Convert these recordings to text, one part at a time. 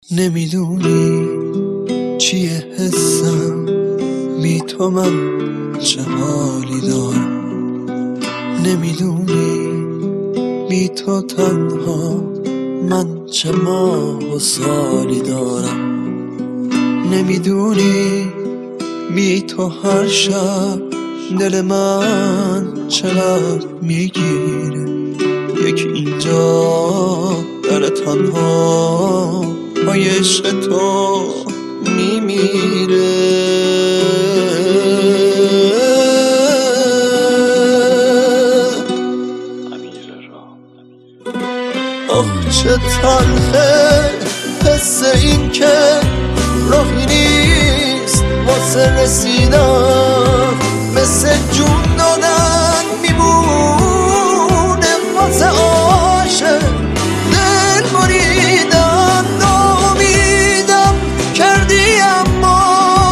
نمیدونی چیه حسم، بی تو من چه حالی دارم. نمیدونی بی تو تنها من چه ماه و سالی دارم. نمیدونی بی تو هر شب دل من چقدر میگیره. یکی اینجا در تنها پای عشق تو میمیره. آه چه تلخه حس این که راهی نیست واسه رسیدن، مثل جون دادن میمونه واسه عاشق. دل بریدم نامیدم کردی اما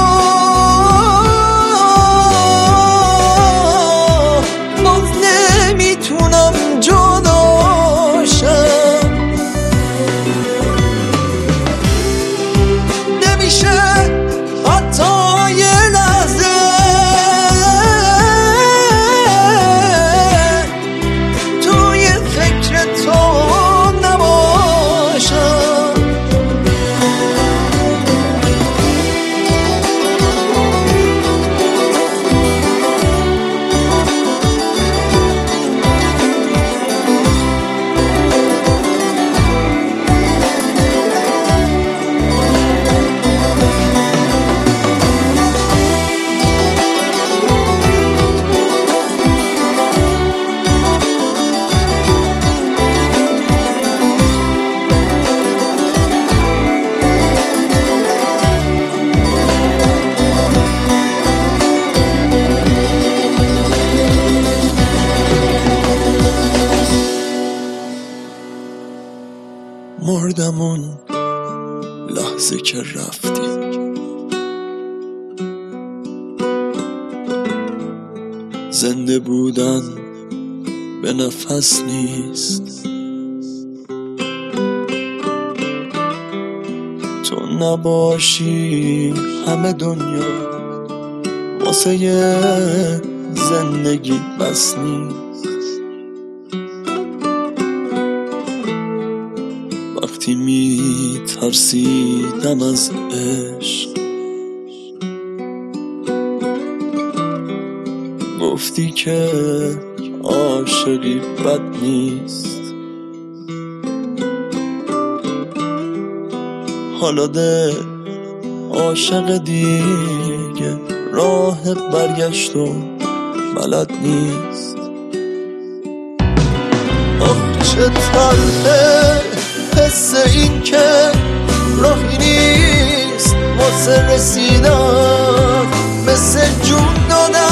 باز نمیتونم جداشم. نمیشه حتی یه لحظه توی فکر تو نباشم. مردم اون لحظه که رفتی، زنده بودن به نفس نیست. تو نباشی همه دنیا واسه زندگی بس نیست. وقتی میترسیدم از عشق گفتی که عاشقی بد نیست. حالا دل عاشق دیگه راه برگشت و بلد نیست. آه چه تلخه حس این که راهی نیست واسه رسیدن، مثل جون دادن